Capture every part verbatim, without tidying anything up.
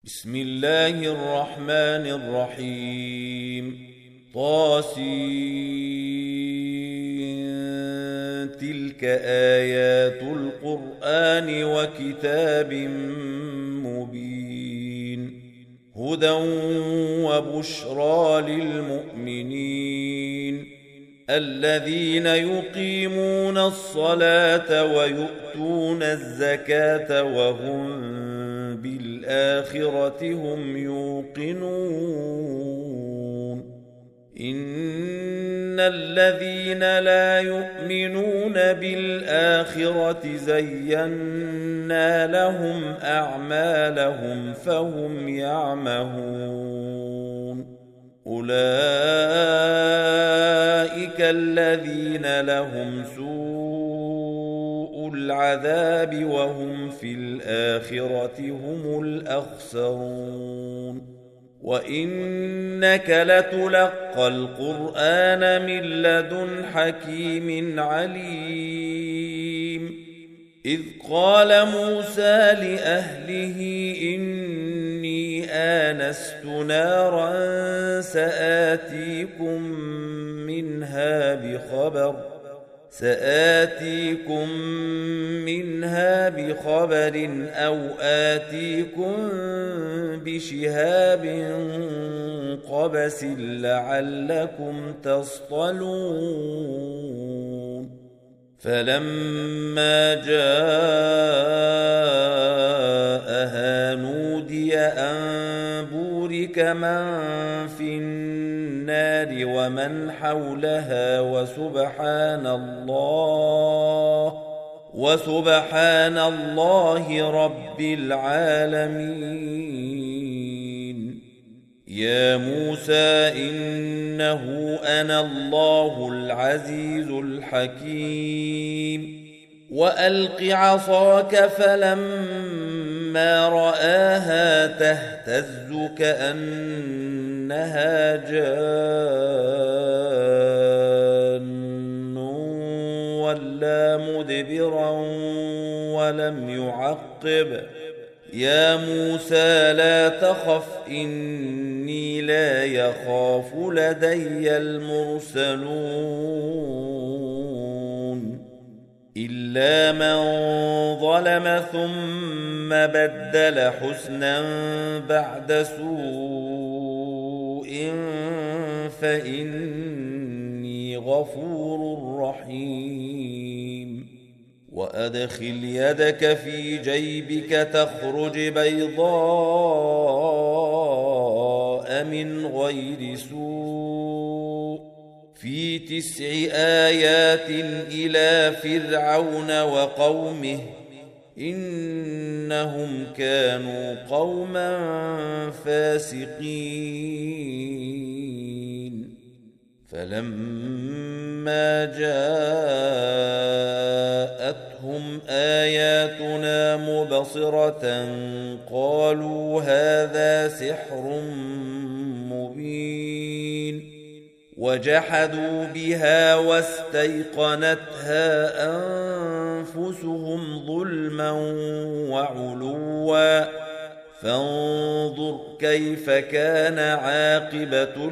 بسم الله الرحمن الرحيم. طاسين تلك آيات القرآن وكتاب مبين هدى وبشرى للمؤمنين الذين يقيمون الصلاة ويؤتون الزكاة وهم بالآخرة هم يوقنون إن الذين لا يؤمنون بالآخرة زينا لهم أعمالهم فهم يعمهون أولئك الذين لهم سوء العذاب وهم في الآخرة هم الأخسرون وإنك لتلقى القرآن من لدن حكيم عليم إذ قال موسى لأهله إني آنست نارا سآتيكم منها بخبر سآتيكم منها بخبر أو آتيكم بشهاب قبس لعلكم تصطلون فلما جاءها نودي أن بورك من في النار ومن حولها وسبحان الله وسبحان الله رب العالمين يا موسى إنه أنا الله العزيز الحكيم وألق عصاك فلما رآها تهتز كأنها جان ولا مدبرا ولم يعقب يا موسى لا تخف إني لا يخاف لدي المرسلون إلا من ظلم ثم بدل حسنا بعد سوء فإني غفور رحيم وأدخل يدك في جيبك تخرج بيضاء من غير سوء في تسع آيات إلى فرعون وقومه إنهم كانوا قوما فاسقين فلما جاءتهم آياتنا مبصرة قالوا هذا سحر مبين وجحدوا بها واستيقنتها أنفسهم ظلما وعلوا فانظر كيف كان عاقبة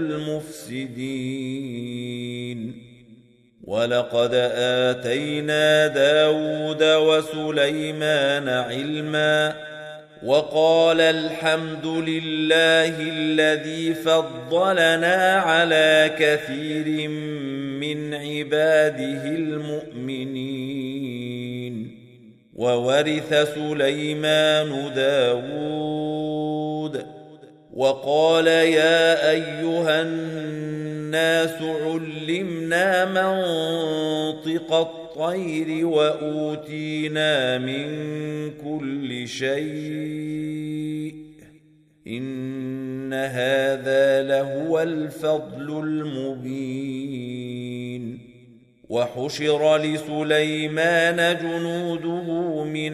المفسدين ولقد آتينا داود وسليمان علما وقال الحمد لله الذي فضلنا على كثير من عباده المؤمنين وورث سليمان داود وقال يا أيها الناس علمنا منطق الطير وأوتينا من كل شيء إن هذا لهو الفضل المبين وحشر لسليمان جنوده من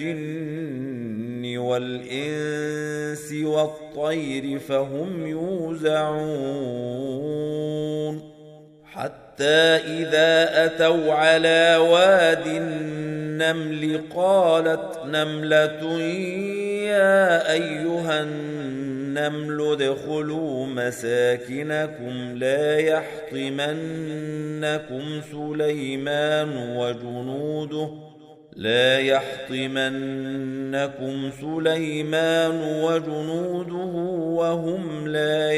الجن والإنس والطير فهم يوزعون حتى حتى إذا أتوا على واد النمل قالت نملة يا أيها النمل ادخلوا مساكنكم لا يحطمنكم سليمان وجنوده لا يحطمنكم سليمان وجنوده وهم لا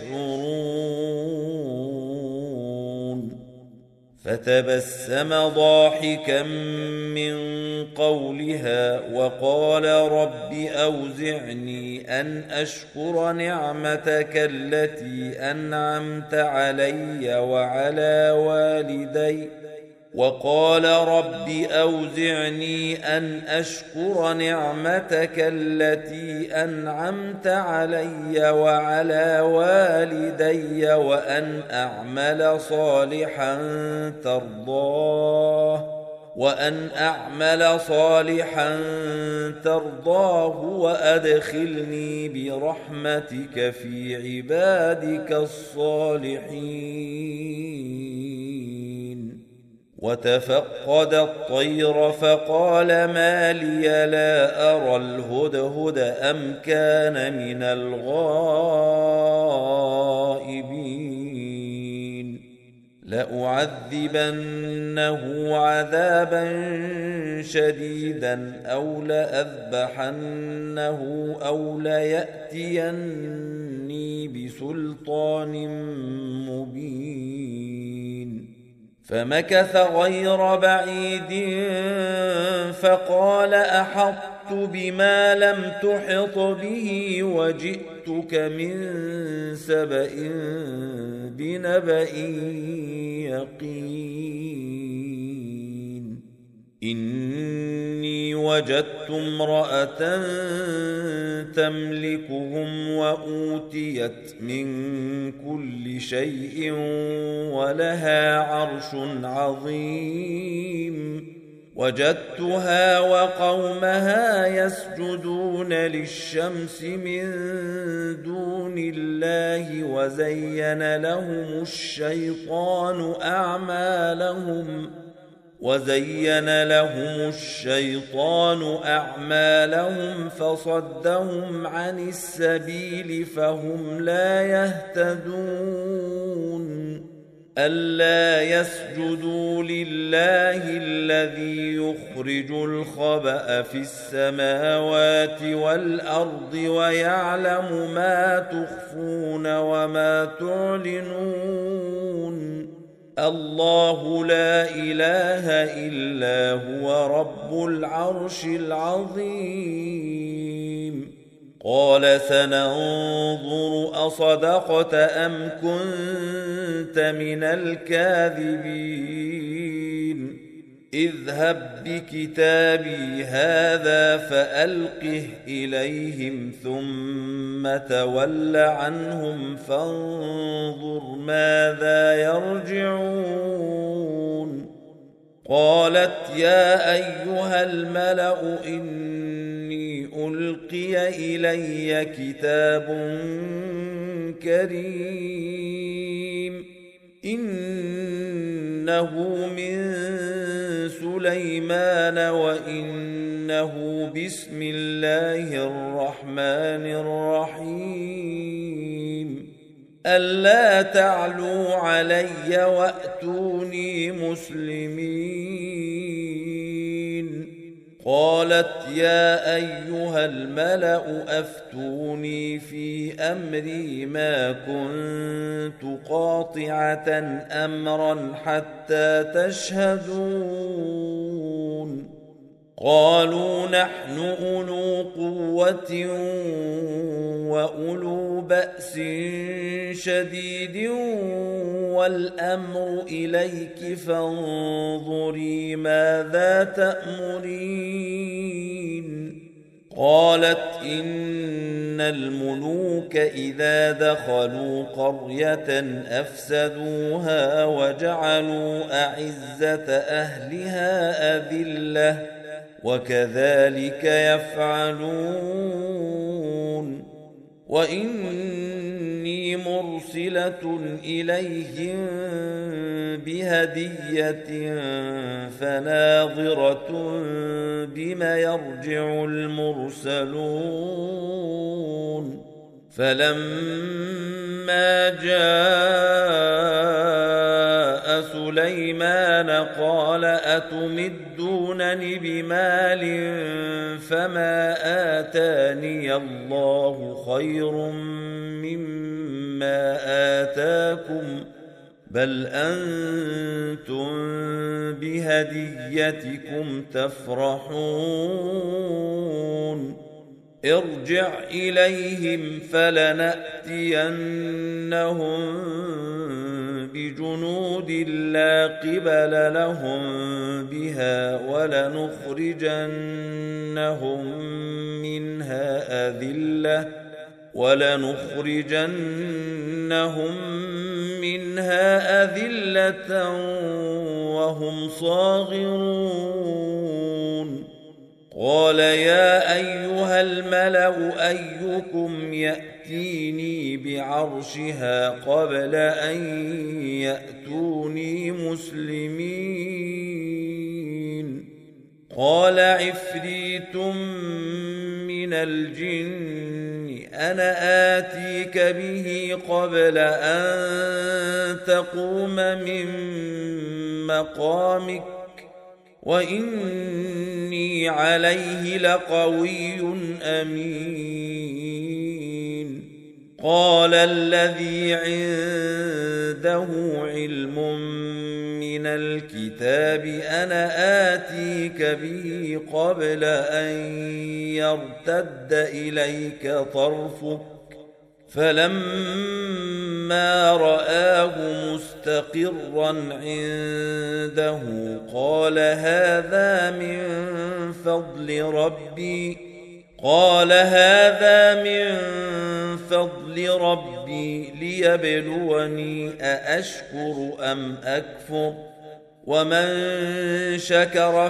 يشعرون فتبسم ضاحكا من قولها وقال رب أوزعني أن أشكر نعمتك التي أنعمت علي وعلى والدي وقال رب أوزعني أن أشكر نعمتك التي أنعمت علي وعلى والدي وأن أعمل صالحا ترضاه وأن أعمل صالحا ترضاه وأدخلني برحمتك في عبادك الصالحين وتفقد الطير فقال ما لي لا أرى الهدهد أم كان من الغائبين لأعذبنه عذابا شديدا أو لأذبحنه أو ليأتيني بسلطان مبين فمكث غير بعيد فقال أحطت بما لم تحط به وجئتك من سبأ بنبأ يقين إني وجدت امرأة تملكهم وأوتيت من كل شيء ولها عرش عظيم وجدتها وقومها يسجدون للشمس من دون الله وزين لهم الشيطان أعمالهم وزين لهم الشيطان أعمالهم فصدهم عن السبيل فهم لا يهتدون ألا يسجدوا لله الذي يخرج الخبأ في السماوات والأرض ويعلم ما تخفون وما تعلنون الله لا إله إلا هو رب العرش العظيم قال سننظر أصدقت أم كنت من الكاذبين اذهب بكتابي هذا فألقه إليهم ثم تول عنهم فانظر ماذا يرجعون قالت يا أيها الملأ إني ألقي إلي كتاب كريم إنه من سليمان وإنه بسم الله الرحمن الرحيم ألا تعلوا علي وأتوني مسلمين قالت يا أيها الملأ أفتوني في أمري ما كنت قاطعة أمرا حتى تشهدون قالوا نحن أولو قوة وأولو بأس شديد والأمر إليك فانظري ماذا تأمرين قالت إن الملوك إذا دخلوا قرية أفسدوها وجعلوا أعزة أهلها أذلة وكذلك يفعلون وإني مرسلة مرسلة إليهم بهدية فناظرة بما يرجع المرسلون فلما جاء سليمان قال أتمدونني بمال فما آتاني الله خير مما آتاكم بل أنتم بهديتكم تفرحون ارجع إليهم فلنأتينهم بجنود لا قبل لهم بها ولنخرجنهم منها أذلة ولنخرجنهم منها أذلة وهم صاغرون قال يا أيها الملأ أيكم يأتيني بعرشها قبل أن يأتوني مسلمين قال عفريت من الجن أنا آتيك به قبل أن تقوم من مقامك وإني عليه لقوي أمين قال الذي عنده علم من الكتاب أنا آتيك به قبل أن يرتد إليك طرفك فلما رآه مستقرا عنده قال هذا من فضل ربي قال هذا من فضل ربي ليبلوني أأشكر أم أكفر ومن شكر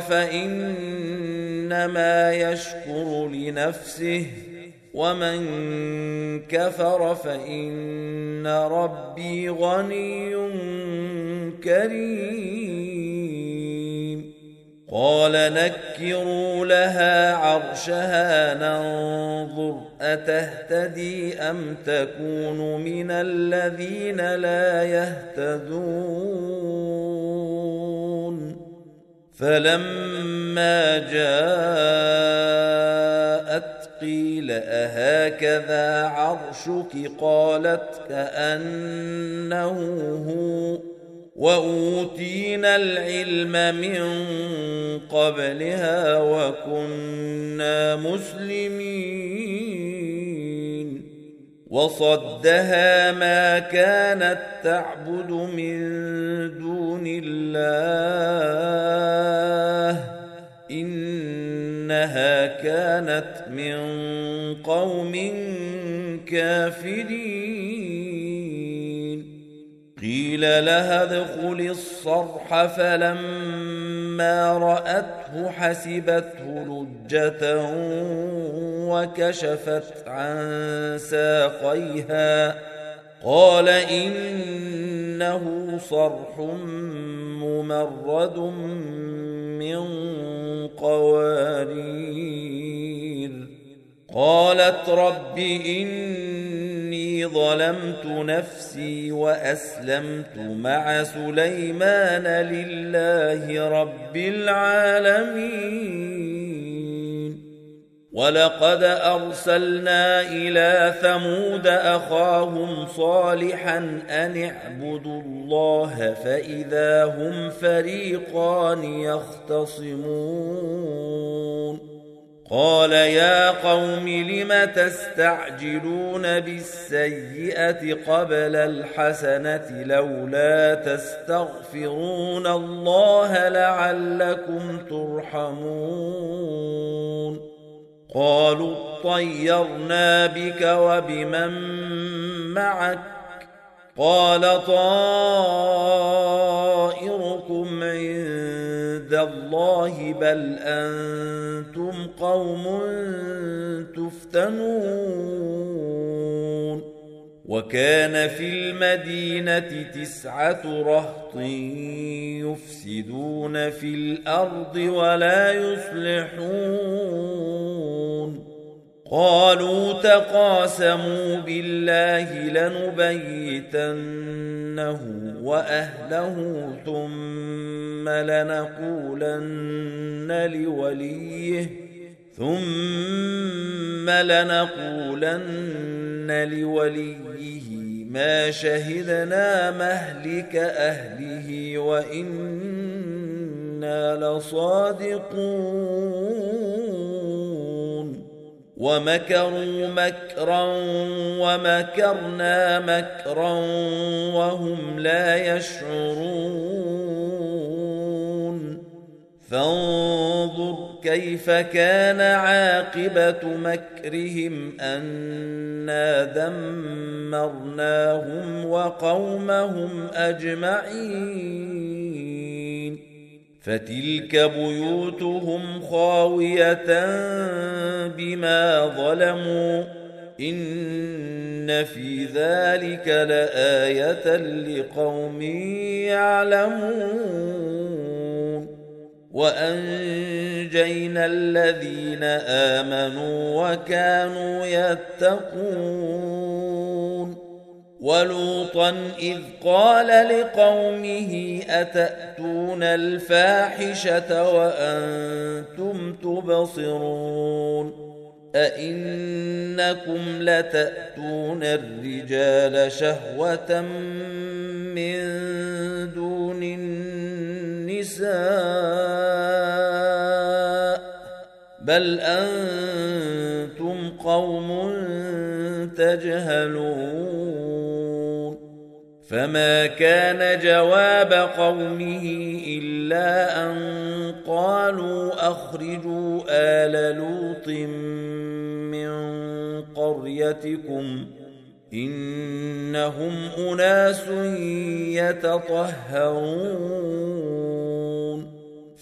فإنما يشكر لنفسه ومن كفر فإن ربي غني كريم قال نكروا لها عرشها ننظر أتهتدي أم تكون من الذين لا يهتدون فلما جاءت قيل أهكذا عرشك قالت كأنه هو وأوتينا العلم من قبلها وكنا مسلمين وصدها ما كانت تعبد من دون الله إنها كانت من قوم كافرين قيل لها ادخل الصرح فلما رأته حسبته لجة وكشفت عن ساقيها قال إنه صرح ممرد من قوارير قالت رب إني ظلمت نفسي وأسلمت مع سليمان لله رب العالمين ولقد أرسلنا إلى ثمود أخاهم صالحا أن اعبدوا الله فإذا هم فريقان يختصمون قال يا قوم لم تستعجلون بالسيئة قبل الحسنة لولا تستغفرون الله لعلكم ترحمون قالوا اطيرنا بك وبمن معك قال طائركم عند الله بل أنتم قوم تفتنون وكان في المدينة تسعة رهط يفسدون في الأرض ولا يصلحون قالوا تقاسموا بالله لنبيتنه وأهله ثم لنقولن لوليه ثم لنقولن لوليه ما شهدنا مهلك أهله وإنا لصادقون ومكروا مكرا ومكرنا مكرا وهم لا يشعرون فانظر كيف كان عاقبة مكرهم أنا دمرناهم وقومهم أجمعين فتلك بيوتهم خاوية بما ظلموا إن في ذلك لآية لقوم يعلمون وأنجينا الذين آمنوا وكانوا يتقون ولوطا إذ قال لقومه أتأتون الفاحشة وأنتم تبصرون أئنكم لتأتون الرجال شهوة من دون النساء بل أنتم قوم تجهلون فما كان جواب قومه إلا أن قالوا أخرجوا آل لوط من قريتكم إنهم أناس يتطهرون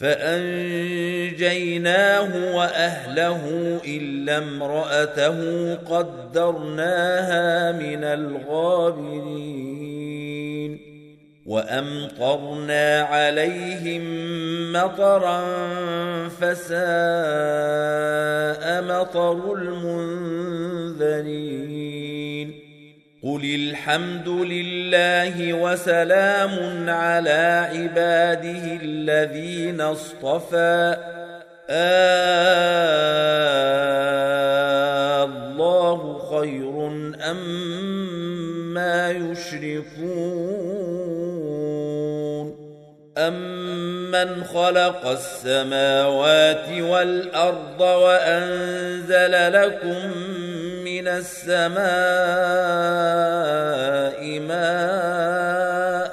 فأنجيناه وأهله إلا امرأته قدرناها من الغابرين وأمطرنا عليهم مطرا فساء مطر المنذرين قل الحمد لله وسلام على عباده الذين اصطفى الله خير أما يشركون أمن خلق السماوات والأرض وأنزل لكم من السماء ماء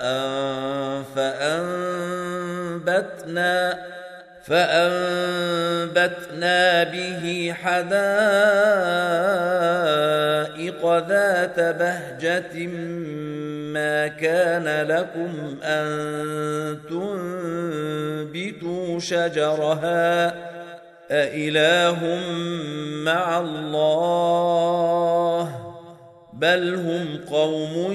فأنبتنا فأنبتنا به حدائق ذات بهجة ما كان لكم أن تنبتوا شجرها أإله مع الله بل هم قوم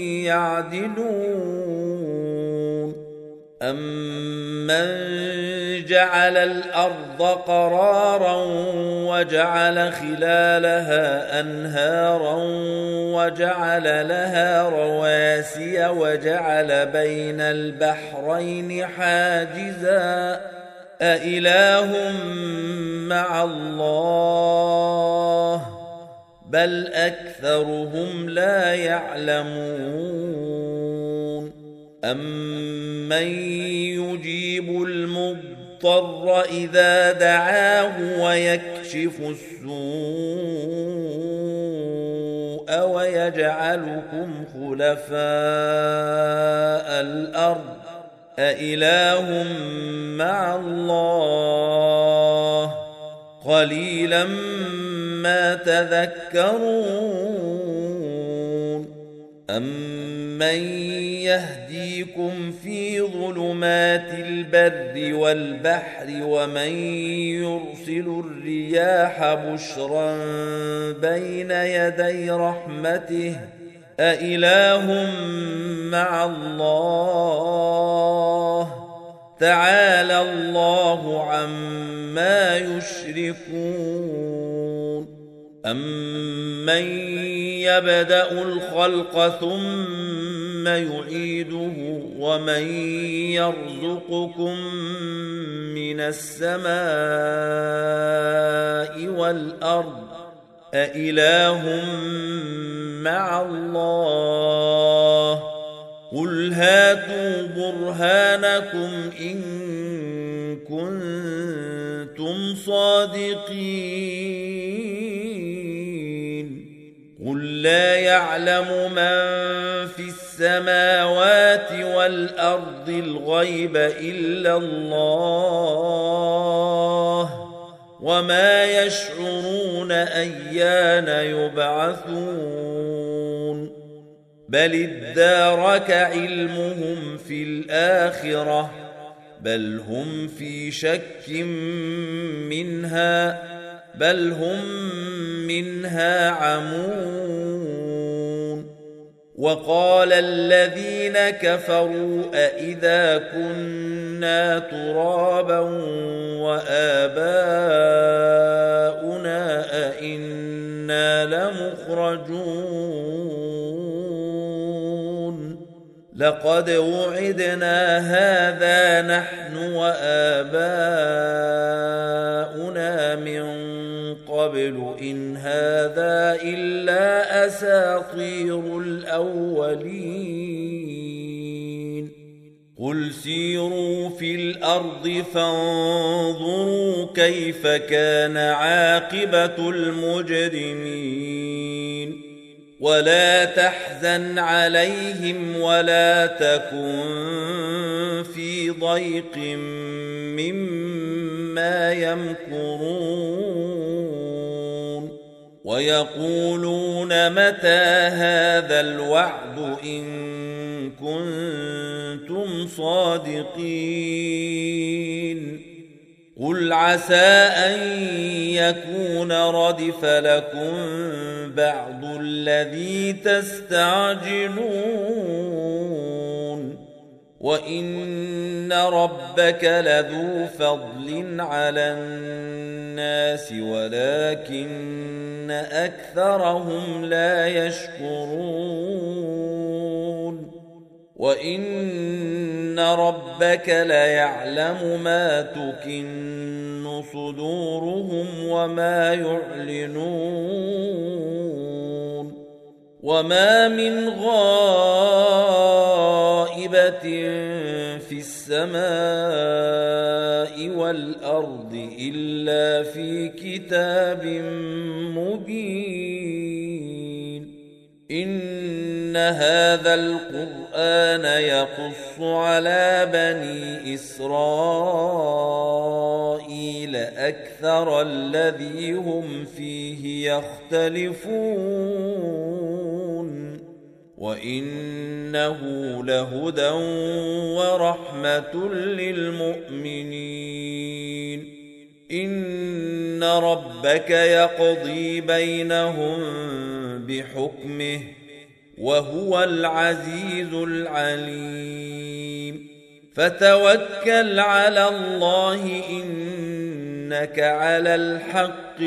يعدلون أمن جعل الأرض قرارا وجعل خلالها أنهارا وجعل لها رواسي وجعل بين البحرين حاجزا أإله مع الله بل أكثرهم لا يعلمون أمن يجيب المضطر إذا دعاه ويكشف السوء ويجعلكم خلفاء الأرض أإله مع الله قليلا ما تذكرون أمن يهديكم في ظلمات البر والبحر ومن يرسل الرياح بشرا بين يدي رحمته أإله مع الله تعالى الله عما يشركون أمن يبدأ الخلق ثم يعيده ومن يرزقكم من السماء والأرض أإله مع الله قل هاتوا برهانكم إن كنتم صادقين قل لا يعلم من في السماوات والأرض الغيب إلا الله وما يشعرون أيان يبعثون بل ادارك علمهم في الآخرة بل هم في شك منها بل هم منها عمون وقال الذين كفروا أإذا كنا ترابا وآباؤنا أإنا لمخرجون لقد وعدنا هذا نحن وآباؤنا من قبل إن هذا إلا أساطير الأولين قل سيروا في الأرض فانظروا كيف كان عاقبة المجرمين ولا تحزن عليهم ولا تكن في ضيق مما يمكرون ويقولون متى هذا الوعد إن كنتم صادقين قل عسى أن يكون ردف لكم بعض الذي تستعجلون وإن ربك لذو فضل على الناس ولكن أكثرهم لا يشكرون وإن ربك ليعلم ما تكن صدورهم وما يعلنون وما من غائبة في السماء والأرض إلا في كتاب مبين إن هذا القرآن يقص على بني إسرائيل أكثر الذي هم فيه يختلفون وإنه لهدى ورحمة للمؤمنين إن ربك يقضي بينهم بحكمه وهو العزيز العليم فتوكل على الله إنك على الحق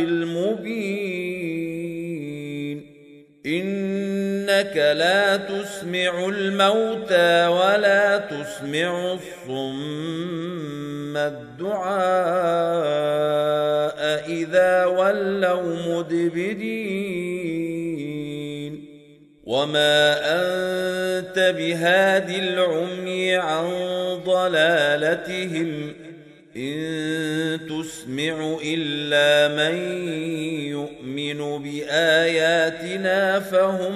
المبين إنك لا تسمع الموتى ولا تسمع الصم الدعاء إذا ولوا مدبرين وما أنت بهاد العمي عن ضلالتهم إن تسمع إلا من يؤمن بآياتنا فهم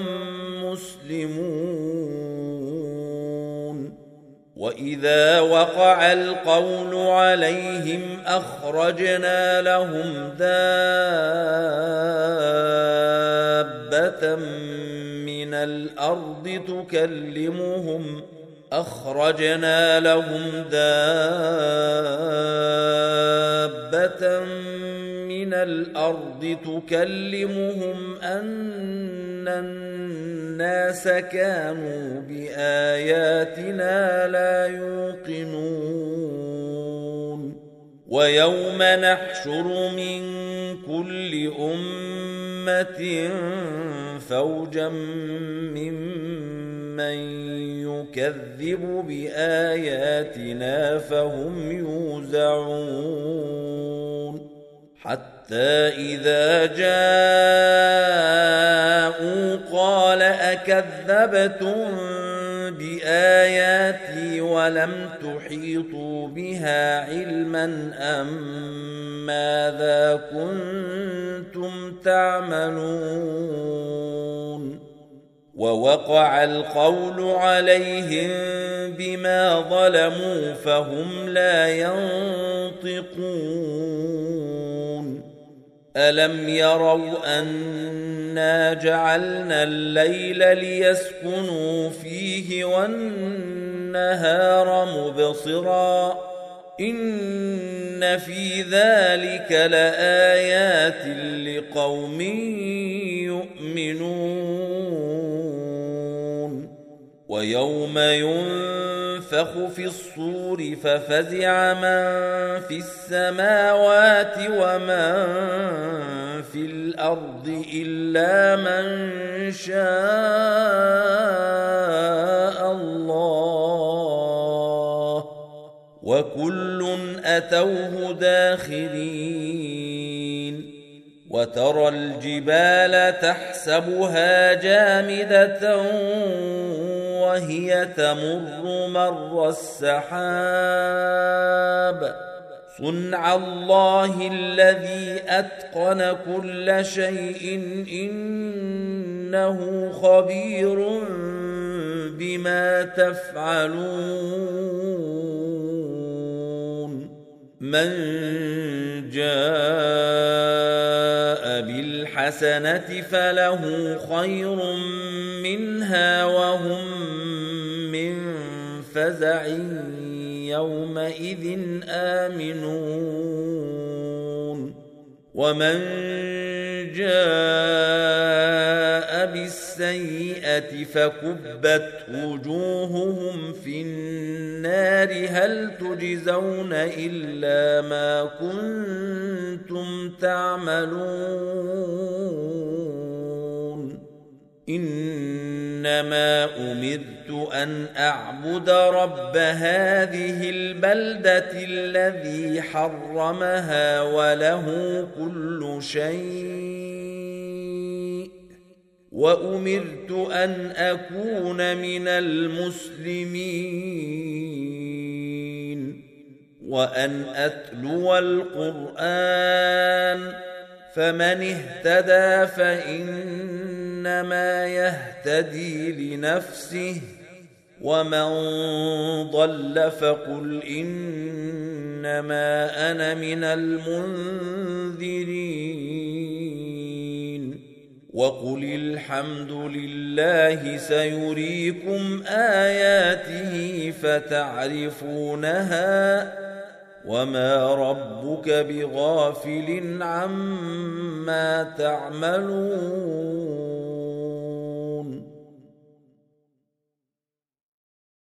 مسلمون وإذا وقع القول عليهم أخرجنا لهم دابة من الأرض تكلمهم أخرجنا لهم دابة من من الأرض تكلمهم أن الناس كانوا بآياتنا لا يوقنون ويوم نحشر من كل أمة فوجا ممن يكذب بآياتنا فهم يوزعون حتى إذا جاءوا قال أكذبتم بآياتي ولم تحيطوا بها علما أم ماذا كنتم تعملون ووقع القول عليهم بما ظلموا فهم لا ينطقون ألم يروا أنا جعلنا الليل ليسكنوا فيه والنهار مبصرا إن في ذلك لآيات لقوم يؤمنون ويوم ينفخ في الصور ففزع من في السماوات ومن في الأرض إلا من شاء الله وكل أتوه داخرين وترى الجبال تحسبها جامدة وهي تمر مر السحاب صنع الله الذي أتقن كل شيء إنه خبير بما تفعلون من جاء بالحسنة فله خير منها وهم من فزع يومئذ آمنون ومن جاء بالسيئة فكبت وجوههم في النار هل تجزون إلا ما كنتم تعملون إنما أمرت أن أعبد رب هذه البلدة الذي حرمها وله كل شيء وأمرت أن أكون من المسلمين وأن أتلو القرآن فمن اهتدى فإنما يهتدي لنفسه ومن ضل فقل إنما أنا من المنذرين وقل الحمد لله سيريكم آياته فتعرفونها وما ربك بغافل عما تعملون